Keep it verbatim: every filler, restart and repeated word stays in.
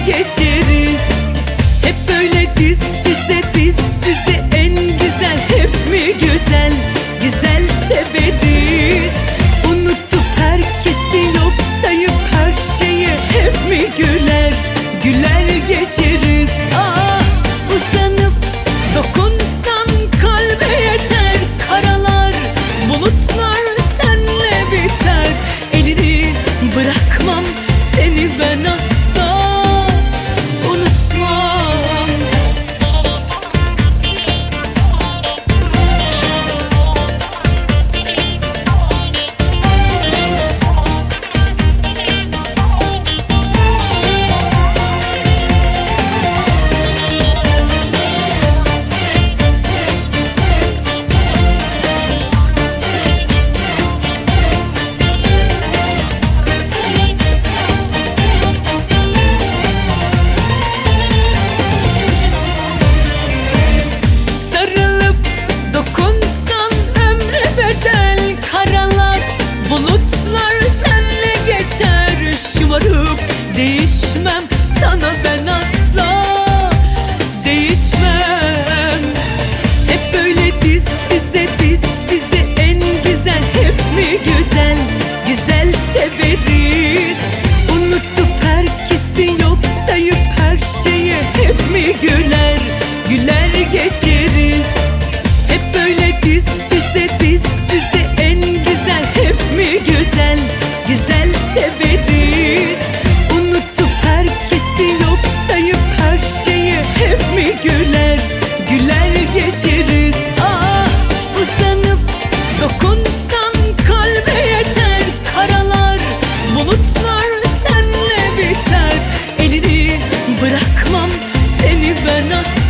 geçeriz. Hep böyle diz dize diz dize, en güzel hep mi güzel, güzel severiz. Unutup herkesi yok sayıp her şeyi hep mi güler, güler geçeriz. Ah, uzanıp dokunsan kalbe yeter, karalar bulutlar senle biter. Elini bırakmam, seni ben asla unutmam. Bulutlar senle geçer, şımarıp değişmem, sana ben asla değişmem. Hep böyle diz dize diz dize, en güzel hep mi güzel, güzel severiz. Unutup herkesi yok sayıp her şeye hep mi güler, güler geçeriz. Hep böyle diz dize diz dize, en güzel hep mi güzel, güzel severiz. Unutup herkesi yok sayıp her şeye hep mi güler, güler geçeriz. Ah, uzanıp dokunsan kalbe yeter, karalar bulutlar senle biter. Elini bırakmam, seni ben asla